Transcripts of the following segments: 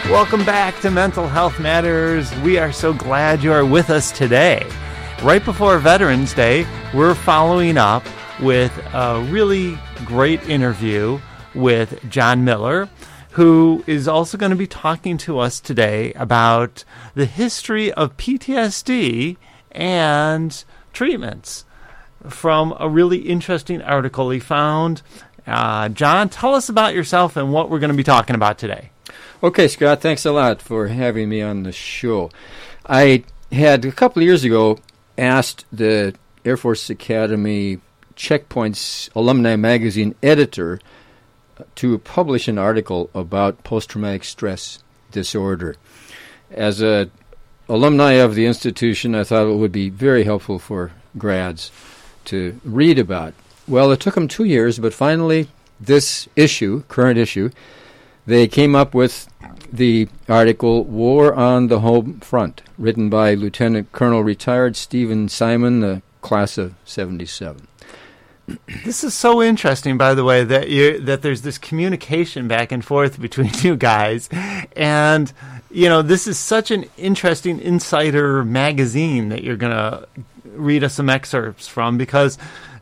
Welcome back to Mental Health Matters. We are so glad you are with us today. Right before Veterans Day, we're following up with a really great interview with John Miller, who is also going to be talking to us today about the history of PTSD and treatments from a really interesting article he found. John, tell us about yourself and what we're going to be talking about today. Okay, Scott, thanks a lot for having me on the show. I had, a couple of years ago, asked the Air Force Academy Checkpoints Alumni Magazine editor to publish an article about post-traumatic stress disorder. As an alumni of the institution, I thought it would be very helpful for grads to read about. Well, it took them 2 years, but finally, this issue, current issue, they came up with the article War on the Home Front, written by Lieutenant Colonel retired Stephen Simon, the class of 77. This is so interesting, by the way, that there's this communication back and forth between you guys. And, you know, this is such an interesting insider magazine that you're going to read us some excerpts from, because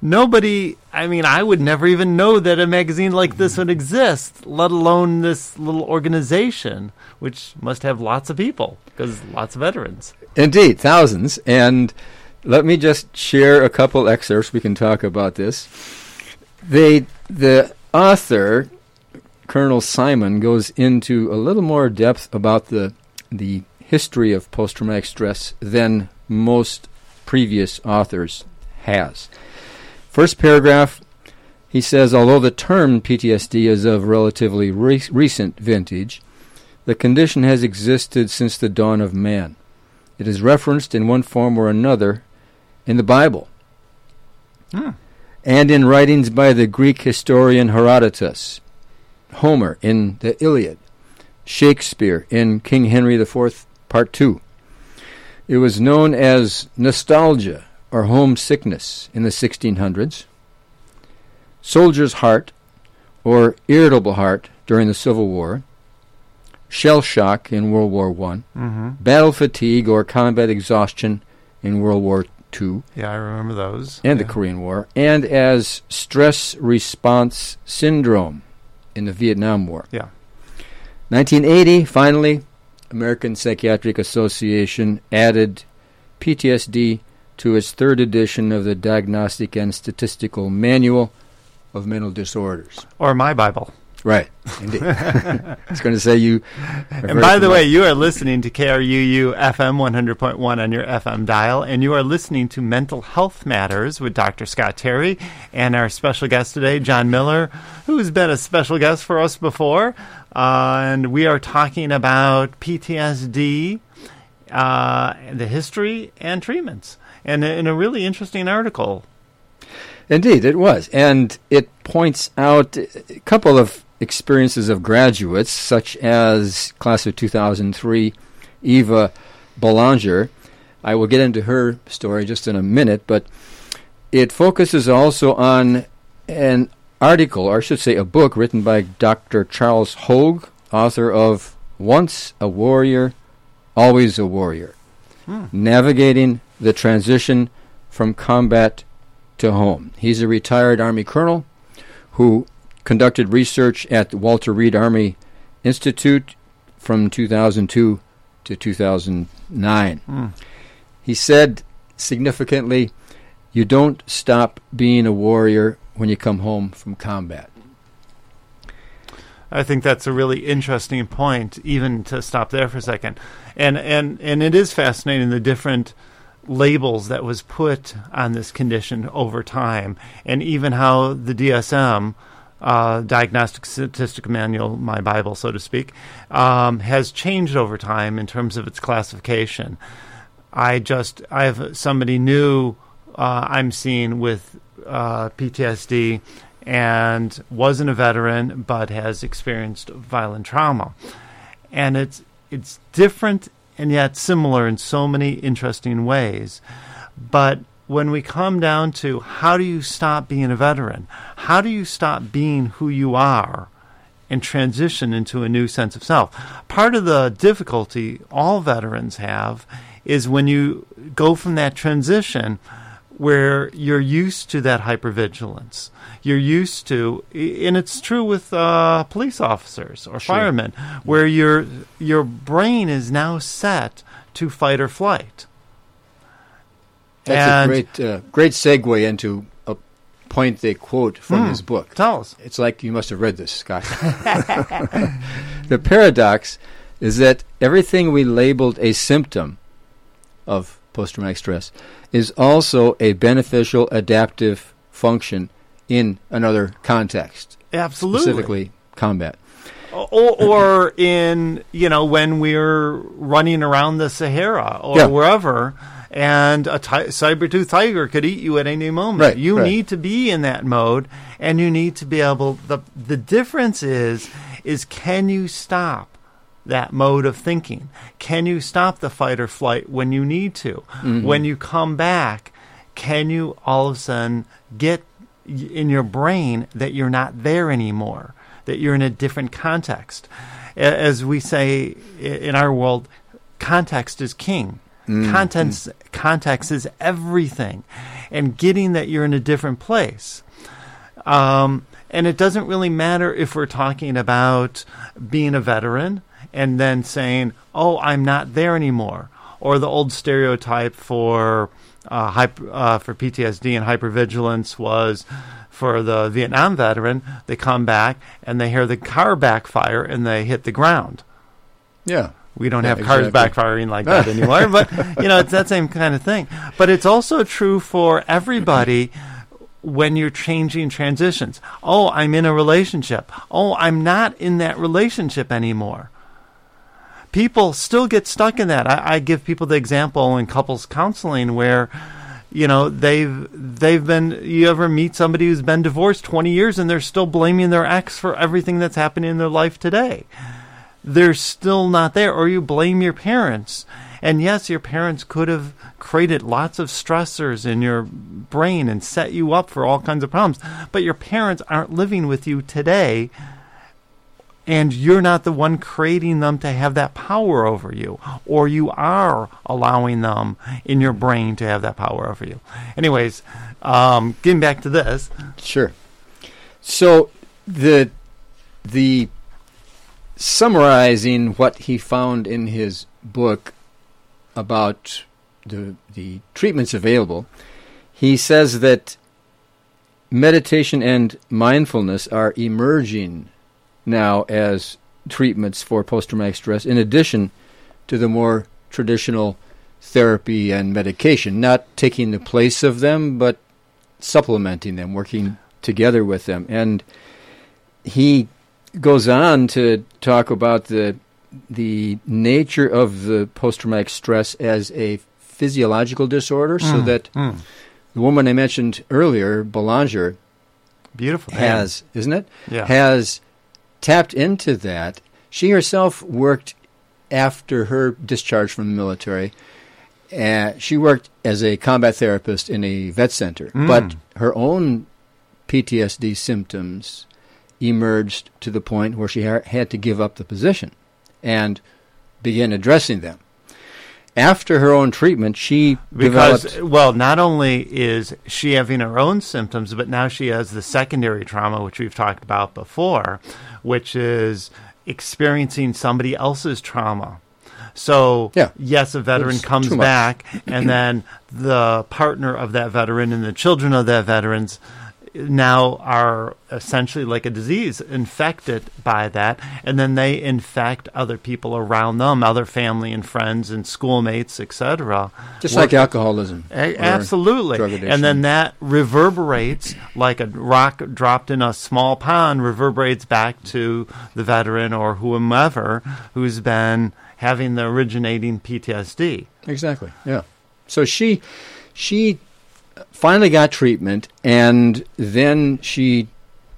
I would never even know that a magazine like this would exist, let alone this little organization, which must have lots of people, because lots of veterans. Indeed, thousands. And let me just share a couple excerpts. We can talk about this. The author, Colonel Simon, goes into a little more depth about the history of post-traumatic stress than most previous authors has. First paragraph, he says, although the term PTSD is of relatively recent vintage, the condition has existed since the dawn of man. It is referenced in one form or another in the Bible, and in writings by the Greek historian Herodotus, Homer in the Iliad, Shakespeare in King Henry IV, Part 2. It was known as nostalgia or homesickness in the 1600s, soldier's heart or irritable heart during the Civil War, shell shock in World War I, battle fatigue or combat exhaustion in World War II. Yeah, I remember those. And the Korean War, and as stress response syndrome in the Vietnam War. Yeah. 1980, finally, American Psychiatric Association added PTSD to its third edition of the Diagnostic and Statistical Manual of Mental Disorders. Or my Bible. Right, indeed. I was going to say you... And by the way, you are listening to KRUU FM 100.1 on your FM dial, and you are listening to Mental Health Matters with Dr. Scott Terry and our special guest today, John Miller, who's been a special guest for us before. And we are talking about PTSD, the history and treatments, and in a really interesting article. Indeed, it was. And it points out a couple of experiences of graduates, such as class of 2003, Eva Belanger. I will get into her story just in a minute, but it focuses also on an article, or I should say a book, written by Dr. Charles Hogue, author of Once a Warrior, Always a Warrior, Navigating the Transition from Combat to Home. He's a retired Army colonel who conducted research at the Walter Reed Army Institute from 2002 to 2009. He said, significantly, you don't stop being a warrior when you come home from combat. I think that's a really interesting point, even to stop there for a second. And it is fascinating, the different labels that was put on this condition over time, and even how the DSM, Diagnostic Statistical Manual, my Bible, so to speak, has changed over time in terms of its classification. I have somebody new I'm seeing with PTSD and wasn't a veteran but has experienced violent trauma. And it's different and yet similar in so many interesting ways. But when we come down to how do you stop being a veteran, how do you stop being who you are and transition into a new sense of self. Part of the difficulty all veterans have is when you go from that transition where you're used to that hypervigilance. You're used to, and it's true with police officers or Sure. firemen, where your brain is now set to fight or flight. That's a great segue into a point they quote from his book. Tell us. It's like you must have read this, Scott. The paradox is that everything we labeled a symptom of post-traumatic stress is also a beneficial adaptive function in another context, Absolutely. specifically combat. Or in, when we're running around the Sahara or wherever, and a saber-toothed tiger could eat you at any moment. Right, You right. need to be in that mode, and you need to be able... The difference is can you stop that mode of thinking? Can you stop the fight or flight when you need to? Mm-hmm. When you come back, can you all of a sudden get in your brain that you're not there anymore, that you're in a different context? As we say in our world, context is king. Context is everything. And getting that you're in a different place. And it doesn't really matter if we're talking about being a veteran and then saying, oh, I'm not there anymore. Or the old stereotype for PTSD and hypervigilance was for the Vietnam veteran, they come back and they hear the car backfire and they hit the ground. Yeah. We don't have cars backfiring like that anymore, but it's that same kind of thing. But it's also true for everybody when you're changing transitions. Oh, I'm in a relationship. Oh, I'm not in that relationship anymore. People still get stuck in that. I give people the example in couples counseling where, they've been. You ever meet somebody who's been divorced 20 years and they're still blaming their ex for everything that's happening in their life today? They're still not there. Or you blame your parents. And yes, your parents could have created lots of stressors in your brain and set you up for all kinds of problems. But your parents aren't living with you today. And you're not the one creating them to have that power over you. Or you are allowing them in your brain to have that power over you. Anyways, getting back to this. Sure. So the summarizing what he found in his book about the treatments available, he says that meditation and mindfulness are emerging now as treatments for post-traumatic stress, in addition to the more traditional therapy and medication, not taking the place of them, but supplementing them, working together with them. And he goes on to talk about the nature of the post-traumatic stress as a physiological disorder, so that the woman I mentioned earlier, Belanger, beautiful has, isn't it? Yeah. Has tapped into that. She herself worked after her discharge from the military. She worked as a combat therapist in a vet center, but her own PTSD symptoms emerged to the point where she had to give up the position and begin addressing them. After her own treatment, she developed... Well, not only is she having her own symptoms, but now she has the secondary trauma, which we've talked about before, which is experiencing somebody else's trauma. So, yes, a veteran comes back, and then the partner of that veteran and the children of that veterans now are essentially like a disease infected by that, and then they infect other people around them, other family and friends and schoolmates, etc. Just like alcoholism. Absolutely. Drug addiction. And then that reverberates like a rock dropped in a small pond, reverberates back to the veteran or whomever who's been having the originating PTSD. Exactly, yeah. So she finally got treatment, and then she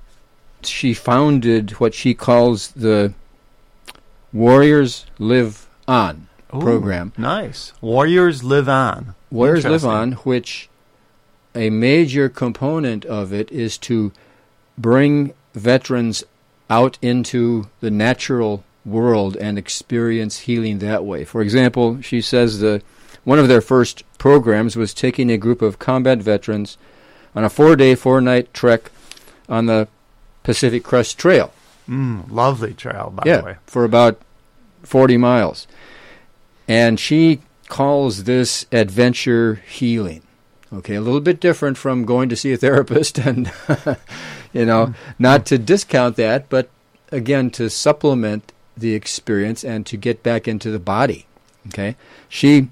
founded what she calls the Warriors Live On program. Nice. Warriors Live On. Warriors Live On, which a major component of it is to bring veterans out into the natural world and experience healing that way. For example, she says one of their first programs was taking a group of combat veterans on a 4-day, 4-night trek on the Pacific Crest Trail. Lovely trail, by the way. For about 40 miles. And she calls this adventure healing. Okay, a little bit different from going to see a therapist and, not to discount that, but again, to supplement the experience and to get back into the body. Okay, she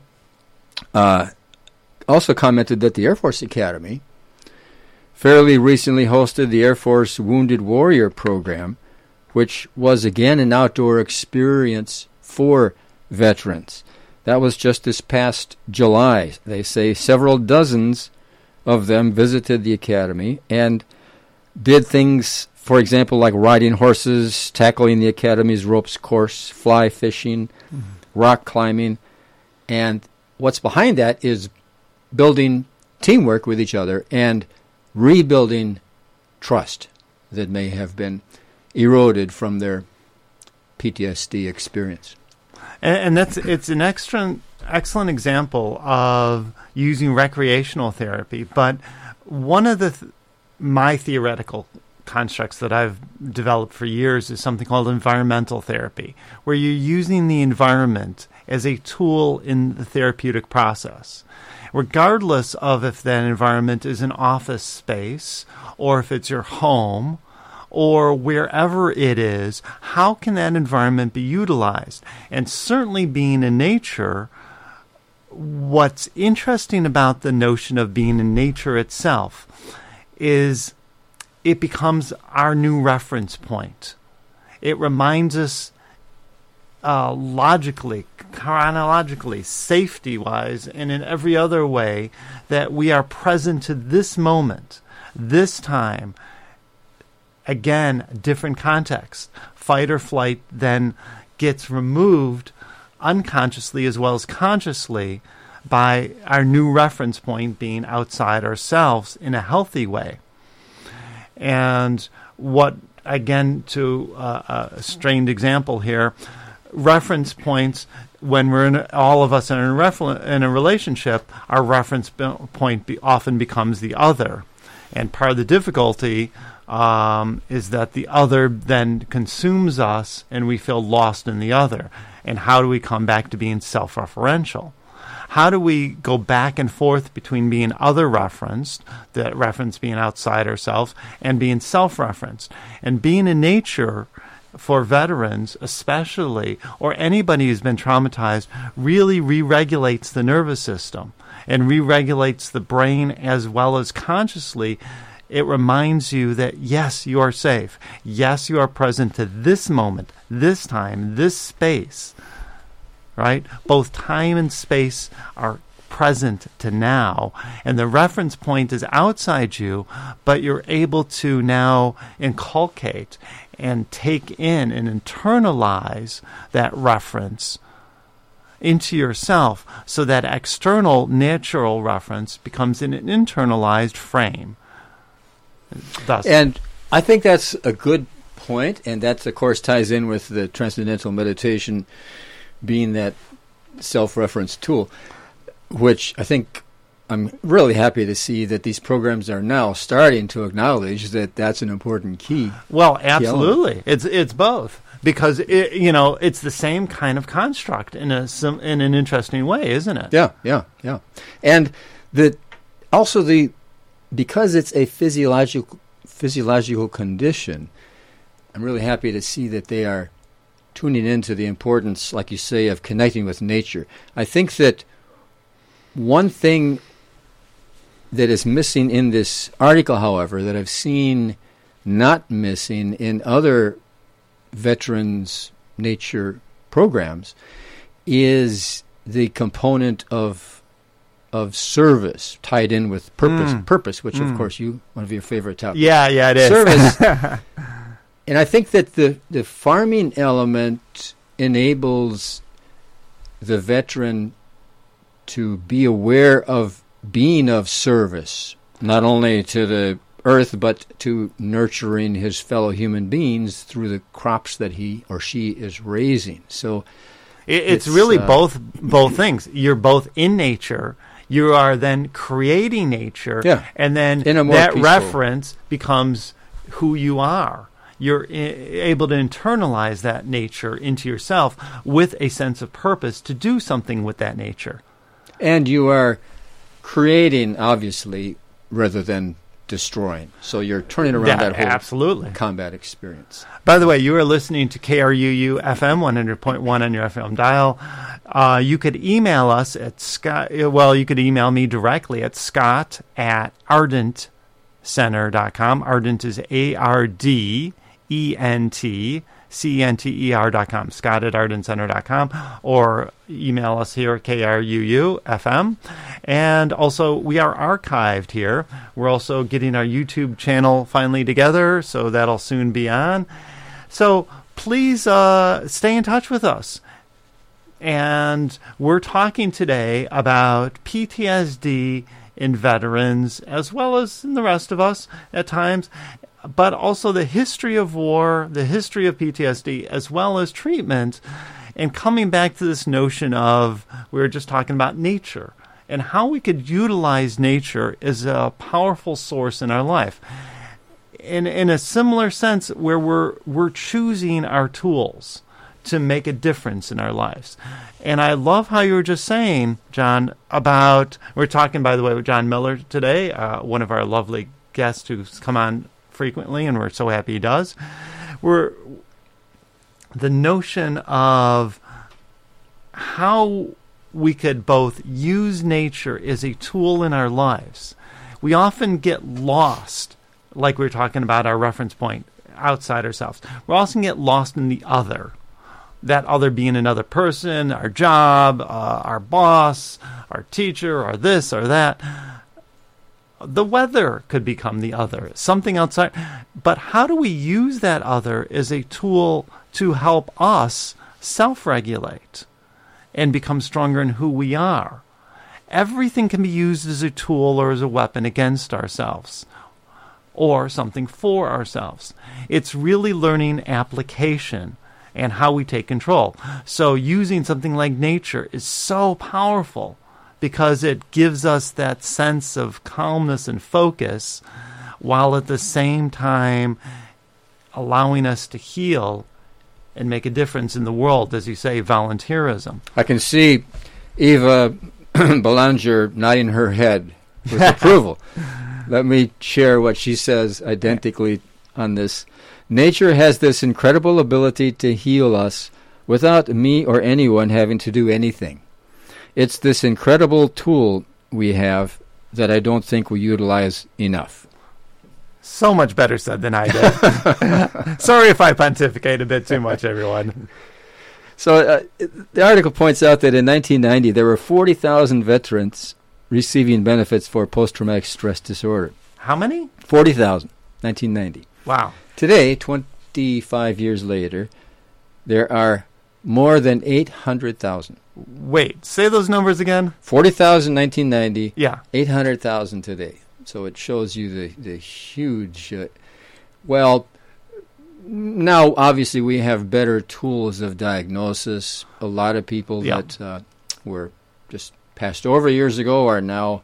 also commented that the Air Force Academy fairly recently hosted the Air Force Wounded Warrior program, which was again an outdoor experience for veterans. That was just this past July. They say several dozens of them visited the academy and did things, for example, like riding horses, tackling the academy's ropes course, fly fishing, rock climbing. And what's behind that is building teamwork with each other and rebuilding trust that may have been eroded from their PTSD experience. And it's an excellent example of using recreational therapy. But one of my theoretical constructs that I've developed for years is something called environmental therapy, where you're using the environment as a tool in the therapeutic process. Regardless of if that environment is an office space or if it's your home or wherever it is, how can that environment be utilized? And certainly being in nature, what's interesting about the notion of being in nature itself is it becomes our new reference point. It reminds us logically, chronologically, safety-wise, and in every other way that we are present to this moment, this time. Again, different context. Fight or flight then gets removed unconsciously as well as consciously by our new reference point being outside ourselves in a healthy way. And what, again, to a strained example here, reference points, when we're all of us are in a relationship, our reference point often becomes the other. And part of the difficulty is that the other then consumes us and we feel lost in the other. And how do we come back to being self-referential? How do we go back and forth between being other-referenced, that reference being outside ourselves, and being self-referenced? And being in nature, for veterans especially, or anybody who's been traumatized, really re-regulates the nervous system and re-regulates the brain as well as consciously. It reminds you that, yes, you are safe. Yes, you are present to this moment, this time, this space. Right? Both time and space are present to now. And the reference point is outside you, but you're able to now inculcate and take in and internalize that reference into yourself so that external natural reference becomes an internalized frame. And I think that's a good point, and that, of course, ties in with the Transcendental Meditation being that self-reference tool, which I think I'm really happy to see that these programs are now starting to acknowledge that that's an important key. Well, absolutely. It's both. Because, it's the same kind of construct in an interesting way, isn't it? Yeah. And because it's a physiological condition, I'm really happy to see that they are tuning into the importance, like you say, of connecting with nature. I think that one thing that is missing in this article, however, that I've seen not missing in other veterans' nature programs is the component of service tied in with purpose, which of course one of your favorite topics. Yeah, it is. Service. And I think that the farming element enables the veteran to be aware of being of service, not only to the earth, but to nurturing his fellow human beings through the crops that he or she is raising. So it's really both things. You're both in nature. You are then creating nature, and then that peaceful reference becomes who you are. You're able to internalize that nature into yourself with a sense of purpose to do something with that nature. And you are creating, obviously, rather than destroying. So you're turning around that whole absolutely combat experience. By the way, you are listening to KRUU FM 100.1 on your FM dial. You could email us at Scott. Well, you could email me directly at scott@ardentcenter.com. Ardent is ARDENTCENTER.com. Scott@ardentcenter.com, or email us here at KRUU FM. And also, we are archived here. We're also getting our YouTube channel finally together, so that'll soon be on. So please stay in touch with us. And we're talking today about PTSD in veterans, as well as in the rest of us at times, but also the history of war, the history of PTSD, as well as treatment, and coming back to this notion of, we were just talking about nature, and how we could utilize nature as a powerful source in our life. In a similar sense, where we're choosing our tools to make a difference in our lives. And I love how you were just saying, John, about, we're talking, by the way, with John Miller today, one of our lovely guests who's come on frequently, and we're so happy he does. The notion of how we could both use nature as a tool in our lives. We often get lost, like we were talking about our reference point, outside ourselves. We often get lost in the other. That other being another person, our job, our boss, our teacher, or this or that. The weather could become the other, something outside. But how do we use that other as a tool to help us self-regulate and become stronger in who we are? Everything can be used as a tool or as a weapon against ourselves, or something for ourselves. It's really learning application and how we take control. So using something like nature is so powerful, because it gives us that sense of calmness and focus, while at the same time allowing us to heal and make a difference in the world, as you say, volunteerism. I can see Eva Belanger nodding her head with approval. Let me share what she says identically on this. Nature has this incredible ability to heal us without me or anyone having to do anything. It's this incredible tool we have that I don't think we utilize enough. So much better said than I did. Sorry if I pontificate a bit too much, everyone. So the article points out that in 1990, there were 40,000 veterans receiving benefits for post-traumatic stress disorder. How many? 40,000, 1990. Wow. Today, 25 years later, there are more than 800,000. Wait, say those numbers again. 40,000 1990. Yeah. 800,000 today. So it shows you the huge. Well, now obviously we have better tools of diagnosis. A lot of people that were just passed over years ago are now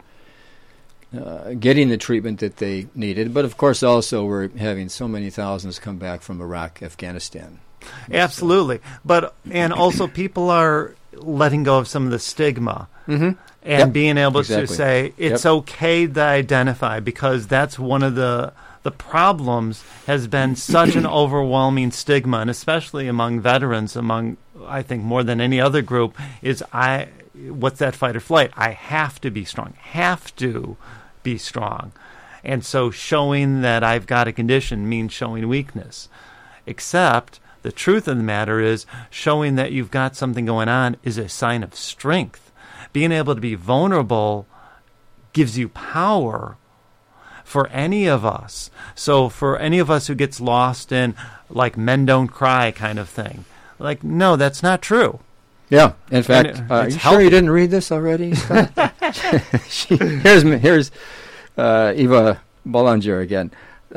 getting the treatment that they needed. But of course, also we're having so many thousands come back from Iraq, Afghanistan. Absolutely. And also people are letting go of some of the stigma and being able to say it's okay to identify, because that's one of the problems has been such an overwhelming stigma, and especially among veterans, among, I think, more than any other group, is what's that fight or flight? I have to be strong. Have to be strong. And so showing that I've got a condition means showing weakness. Except the truth of the matter is, showing that you've got something going on is a sign of strength. Being able to be vulnerable gives you power for any of us. So for any of us who gets lost in, like, men don't cry kind of thing, like, no, that's not true. Yeah. In fact, are you sure you didn't read this already, Scott? Here's Eva Belanger again.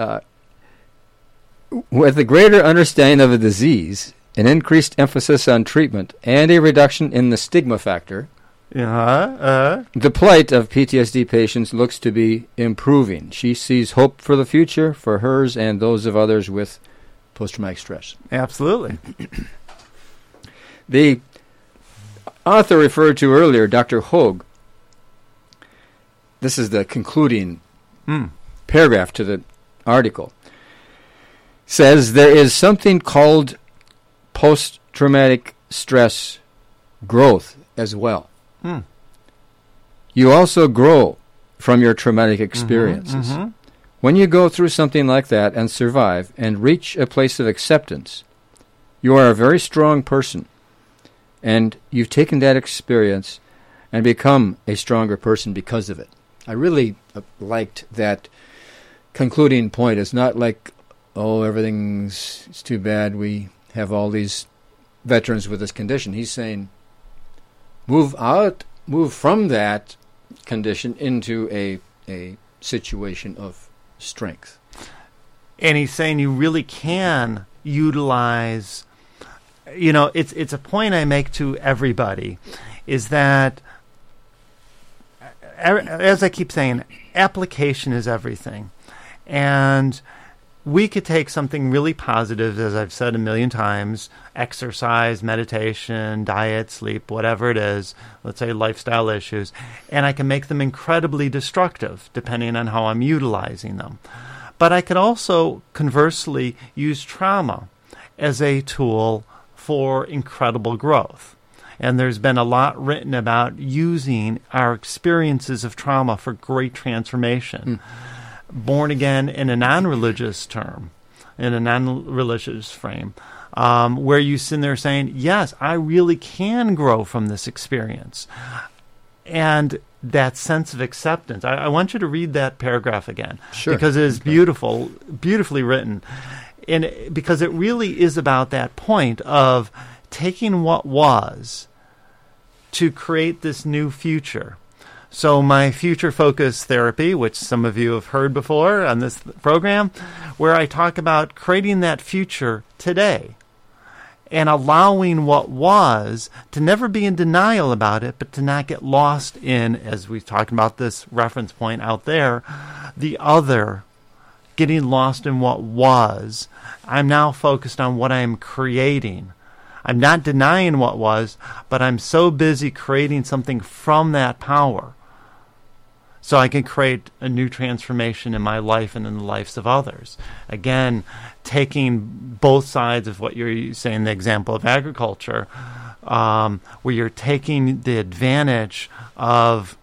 With a greater understanding of the disease, an increased emphasis on treatment, and a reduction in the stigma factor, the plight of PTSD patients looks to be improving. She sees hope for the future for hers and those of others with post-traumatic stress. Absolutely. The author referred to earlier, Dr. Hoag, this is the concluding paragraph to the article, says there is something called post-traumatic stress growth as well. You also grow from your traumatic experiences. When you go through something like that and survive and reach a place of acceptance, you are a very strong person, and you've taken that experience and become a stronger person because of it. I really liked that concluding point. It's not like, oh, it's too bad we have all these veterans with this condition. He's saying, move from that condition into a situation of strength. And he's saying you really can utilize, it's a point I make to everybody, is that, as I keep saying, application is everything. And we could take something really positive, as I've said a million times, exercise, meditation, diet, sleep, whatever it is, let's say lifestyle issues, and I can make them incredibly destructive, depending on how I'm utilizing them. But I could also, conversely, use trauma as a tool for incredible growth. And there's been a lot written about using our experiences of trauma for great transformation. Born again in a non-religious term, in a non-religious frame, where you sit there saying, yes, I really can grow from this experience. And that sense of acceptance. I want you to read that paragraph again. Sure. Because it is beautiful, beautifully written. And because it really is about that point of taking what was to create this new future. So my future focus therapy, which some of you have heard before on this program, where I talk about creating that future today and allowing what was to never be in denial about it, but to not get lost in, as we've talked about this reference point out there, the other, getting lost in what was. I'm now focused on what I'm creating. I'm not denying what was, but I'm so busy creating something from that power, so I can create a new transformation in my life and in the lives of others. Again, taking both sides of what you're saying, the example of agriculture, where you're taking the advantage of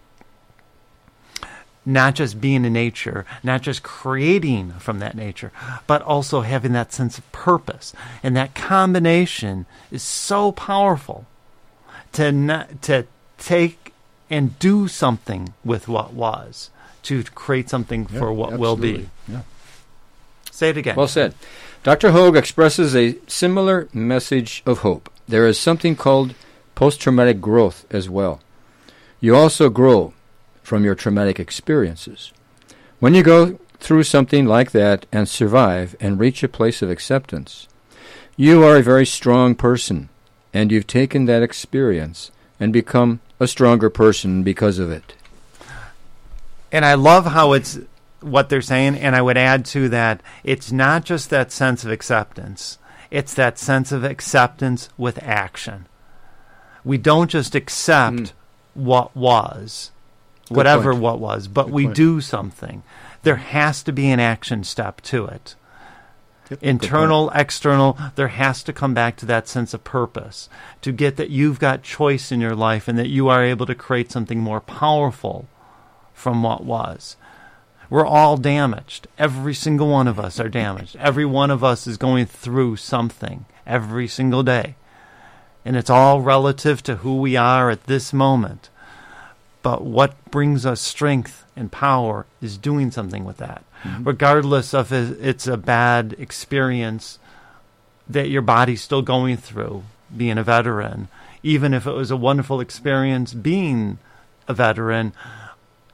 not just being in nature, not just creating from that nature, but also having that sense of purpose. And that combination is so powerful to take and do something with what was, to create something for what will be. Yeah. Say it again. Well said. Dr. Hoag expresses a similar message of hope. There is something called post-traumatic growth as well. You also grow from your traumatic experiences. When you go through something like that and survive and reach a place of acceptance, you are a very strong person, and you've taken that experience and become a stronger person because of it. And I love how it's what they're saying, and I would add to that, it's not just that sense of acceptance, it's that sense of acceptance with action. We don't just accept what was, whatever what was, but we do something. There has to be an action step to it. Internal, external, there has to come back to that sense of purpose, to get that you've got choice in your life and that you are able to create something more powerful from what was. We're all damaged. Every single one of us are damaged. Every one of us is going through something every single day. And it's all relative to who we are at this moment. But what brings us strength and power is doing something with that. Regardless of if it's a bad experience that your body's still going through, being a veteran. Even if it was a wonderful experience being a veteran,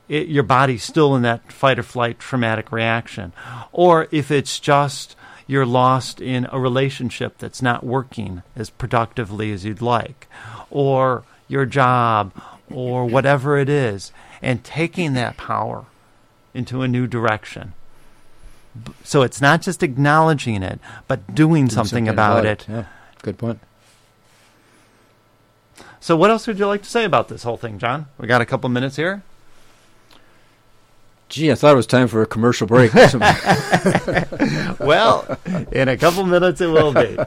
your body's still in that fight or flight traumatic reaction. Or if it's just you're lost in a relationship that's not working as productively as you'd like, or your job, or whatever it is, and taking that power into a new direction. So it's not just acknowledging it, but doing something about it. Yeah, good point. So what else would you like to say about this whole thing, John? We got a couple minutes here. Gee, I thought it was time for a commercial break. Well, in a couple minutes it will be.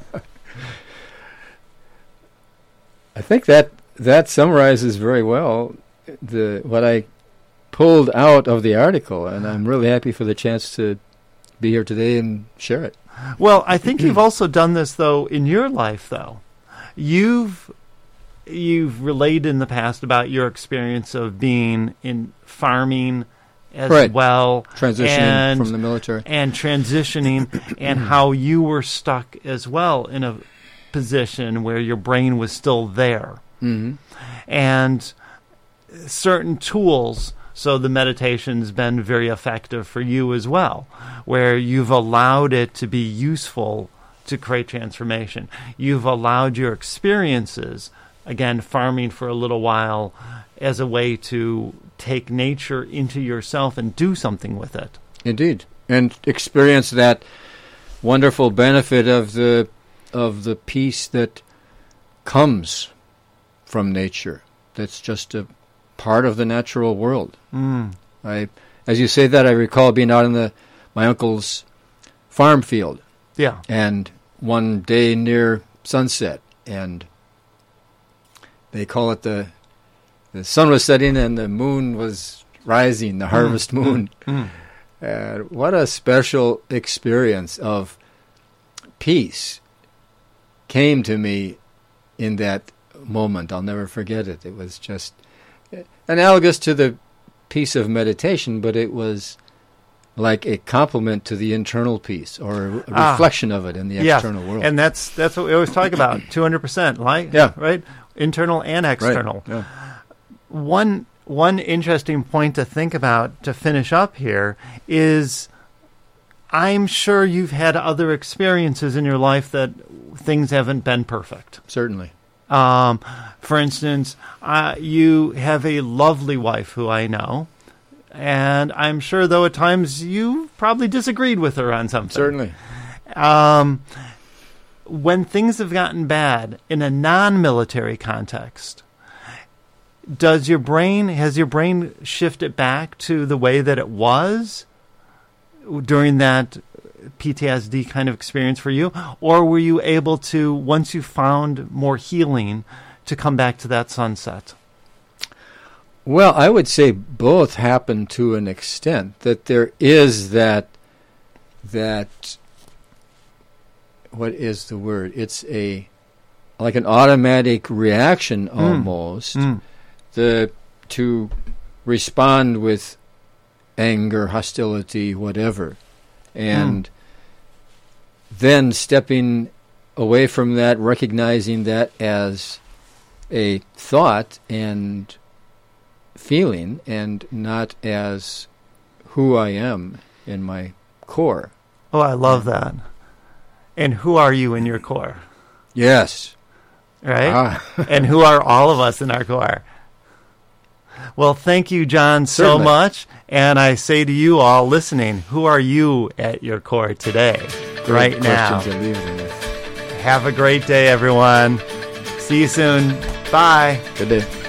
I think that summarizes very well what I pulled out of the article, and I'm really happy for the chance to be here today and share it. Well, I think you've also done this, though, in your life, though. You've relayed in the past about your experience of being in farming as well. Transitioning from the military. And transitioning, and how you were stuck as well in a position where your brain was still there. Mm-hmm. And certain tools, so the meditation's been very effective for you as well, where you've allowed it to be useful to create transformation. You've allowed your experiences, again, farming for a little while, as a way to take nature into yourself and do something with it. Indeed. And experience that wonderful benefit of the peace that comes from nature. That's just a part of the natural world. As you say that, I recall being out in my uncle's farm field. Yeah. And one day near sunset, and they call it the sun was setting and the moon was rising, the harvest moon. What a special experience of peace came to me in that moment. I'll never forget it. It was just analogous to the peace of meditation, but it was like a complement to the internal peace, or a reflection of it in the external world. And that's what we always talk about, 200%, right? Yeah. Right? Internal and external. Right. Yeah. One interesting point to think about to finish up here is, I'm sure you've had other experiences in your life that things haven't been perfect. Certainly. For instance, you have a lovely wife who I know, and I'm sure, though, at times you probably disagreed with her on something. Certainly. When things have gotten bad in a non-military context, has your brain shifted back to the way that it was during that PTSD kind of experience for you? Or were you able to, once you found more healing, to come back to that sunset? Well, I would say both happen to an extent, that there is that what is the word? It's like an automatic reaction almost, to respond with anger, hostility, whatever. And then stepping away from that, recognizing that as a thought and feeling, and not as who I am in my core. Oh, I love that. And who are you in your core? Yes. Right? And who are all of us in our core? Well, thank you, John, so much. And I say to you all listening, who are you at your core today, right now? Have a great day, everyone. See you soon. Bye. Good day.